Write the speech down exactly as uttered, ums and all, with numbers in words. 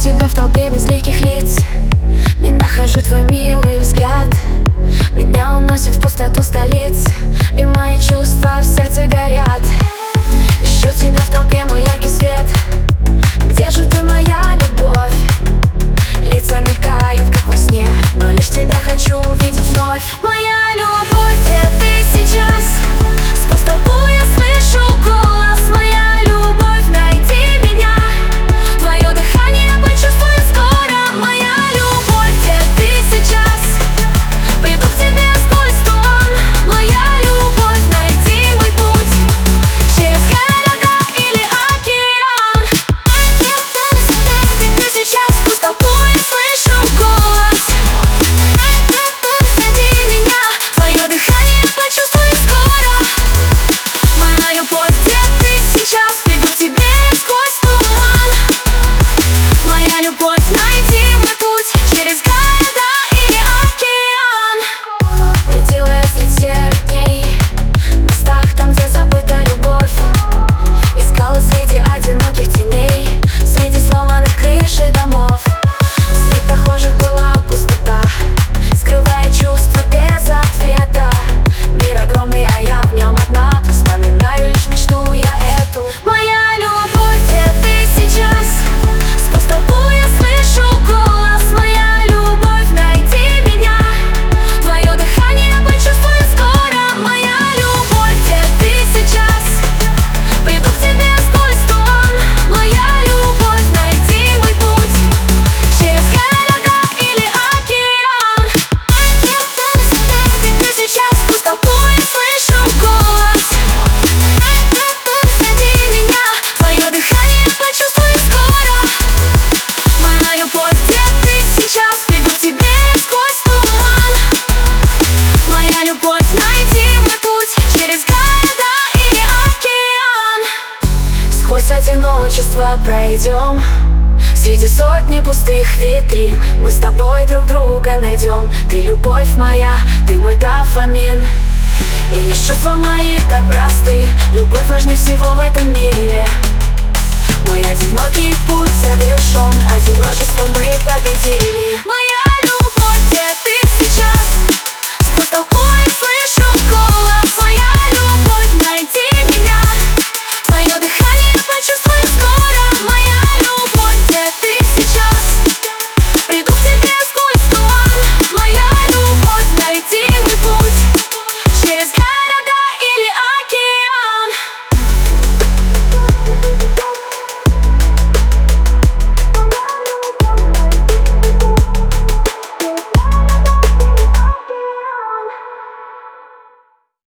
тебя в толпе безликих лиц. Не нахожу твой милый взгляд. Меня уносит в пустоту столиц, и мои чувства в сердце горят. Ищу тебя в толпе, мой яркий свет. Где же ты, моя любовь? Лица мелькают, как во сне, но лишь тебя хочу увидеть вновь. Моя любовь, где ты сейчас? Сквозь толпу я слышу голос. Моя любовь, найди меня. Твое дыхание почувствую скоро. Моя любовь, где ты сейчас? Приду к тебе сквозь туман. Моя любовь, найди мой путь через города или океан. Где ты сейчас? Сквозь толпу я слышу голос. Найди меня. Твое дыхание почувствую скоро. Моя любовь, где ты сейчас? Приду к тебе сквозь туман. Моя любовь, найди мой путь через города или океан. Летела я среди серых дней, в местах там, где забыта любовь. Искала среди одиноких теней, среди сломанных крыш и домов. Среди прохожих была пустота, скрывая чувства без ответа. Мир огромный, а я в нем одна. Вспоминаю лишь мечту я эту. Моя любовь, где ты сейчас? Сквозь толпу я слышу голос. Моя любовь, найди меня. Твое дыхание почувствую скоро. Моя любовь, где ты сейчас? Приду к тебе сквозь туман. Моя любовь, найди мой путь через города или океан. Где ты сейчас? Сквозь толпу я слышу голос. Найди меня. Твое дыхание почувствую скоро. Моя любовь, где ты сейчас? Приду к тебе сквозь туман. Моя любовь, найди мой путь через города или океан. Сквозь одиночество пройдем, среди сотни пустых витрин. Мы с тобой друг друга найдем. Ты любовь моя, ты мой дофамин. И лишь чувства мои так просты. Любовь важнее всего в этом мире. Мой одинокий путь завершен, одиночество мы победили.